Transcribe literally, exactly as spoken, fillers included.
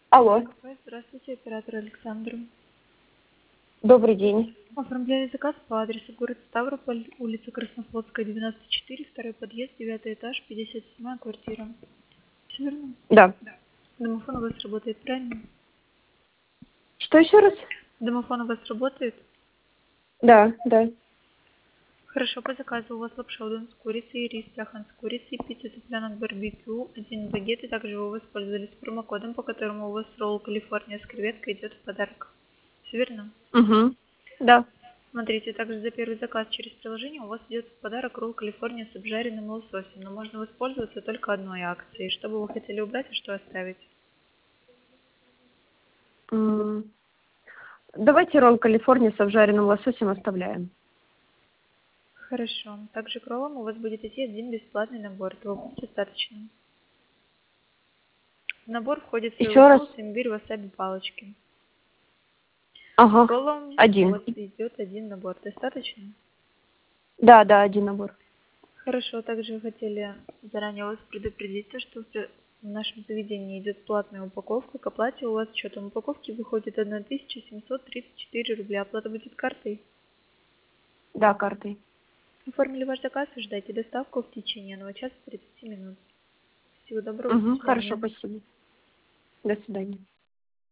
Алло, Ой, здравствуйте, оператор Александр. добрый день. Оформляли заказ по адресу город Ставрополь, улица Краснофлотская, девяносто четыре, второй подъезд, девятый этаж, пятьдесят седьмая квартира. Все верно? Да. Домофон у вас работает, правильно? Что еще раз? Домофон у вас работает? Да, да. Хорошо, по заказу у вас лапша удон с курицей, рис яхан с курицей, пицца цыпленок барбекю, один багет, и также вы воспользовались промокодом, по которому у вас ролл Калифорния с креветкой идет в подарок. Все верно? Угу. Да. Смотрите, также за первый заказ через приложение у вас идет в подарок ролл Калифорния с обжаренным лососем, но можно воспользоваться только одной акцией. Что бы вы хотели убрать, а что оставить? М, Давайте ролл Калифорния с обжаренным лососем оставляем. Хорошо. Также к роллам у вас будет идти один бесплатный набор. Этого будет достаточно. В набор входит Еще соевый раз. соус, имбирь, васаби, палочки. К Ага. роллам у Один. вас идет один набор. Достаточно? Да, да, один набор. Хорошо. Также хотели заранее вас предупредить, то, что в нашем заведении идет платная упаковка. К оплате у вас счетом упаковки выходит тысяча семьсот тридцать четыре рубля. Оплата будет картой. Да, картой. Оформили ваш заказ и ждайте доставку в течение одного часа тридцати минут. Всего доброго, до Угу. Хорошо, свидания. спасибо. До свидания.